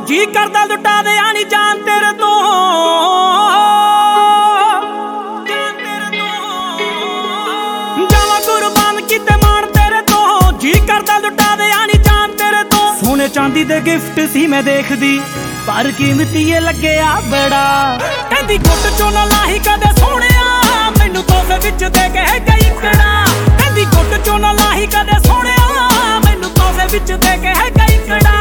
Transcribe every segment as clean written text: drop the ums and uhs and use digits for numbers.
जी करदा लुटा दे आनी जान तेरे तो जावा कुर्बान किते मान तेरे तो जी करदा लुटा दे आनी जान तेरे तो सोने चांदी दे गिफ्ट सी मैं देखदी पर कीमती ये लगे आ बड़ा कहंदी गुट चो ना लाही कदे सोहणिया मैनू तोहफे विच दे के गई कड़ा कहंदी गुट चो ना लाही कदे सोहणिया मैनू तोहफे विच दे के गई कड़ा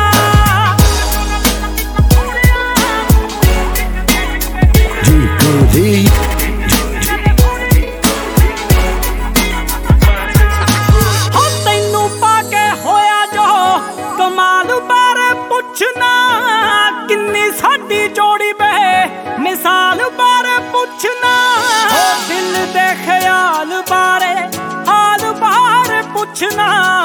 तैनू पाके होया जो कमाल बारे पुछना किन्नी साडी जोड़ी बे मिसाल बारे पुछना दिल दे ख्याल बारे हाल बारे पुछना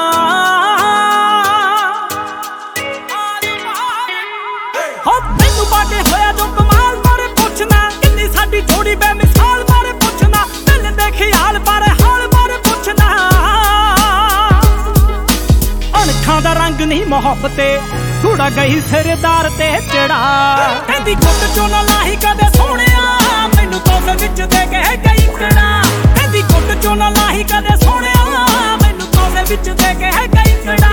तैनू पाके होया जो कमाल बारे पुछना किन्नी साडी जोड़ी बे मिसाल बारे पुछना दिल दे ख्याल बारे हाल बारे पुछना अणखां दा रंग नहीं मोहब्बते थोड़ा गई सरदार ते चढ़ा कहंदी गुट चो ना लाही कदे सोहणिया मैनू तोहफे विच दे के गई कड़ा कहंदी गुट चो ना लाही कदे सोहणिया मैनू तोहफे विच दे के गई कड़ा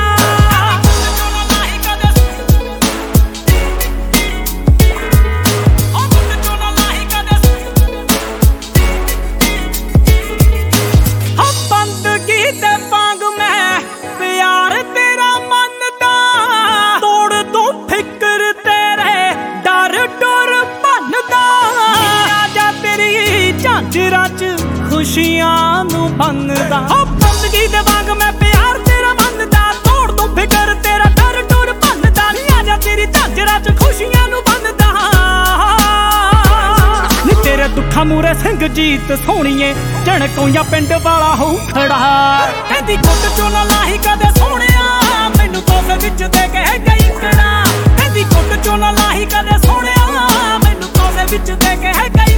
खुशियां नू बनदा बंदगी दे वांग मैं प्यार तेरा मनदा तोड़ दूं फिकर तेरा डर डुर भनदा नी आजा तेरी झांजरा च खुशियां नू बनदा नी तेरे दुखा मूरे सिंह जीत सोहणीए झणकोइया पिंड वाला हो खड़ा कहंदी गुट चो ना लाही कदे सोहणिया मैनू तोहफे विच दे के गई कड़ा कहंदी गुट चो ना लाही कदे सोहणिया मैनू तोहफे विच दे के गई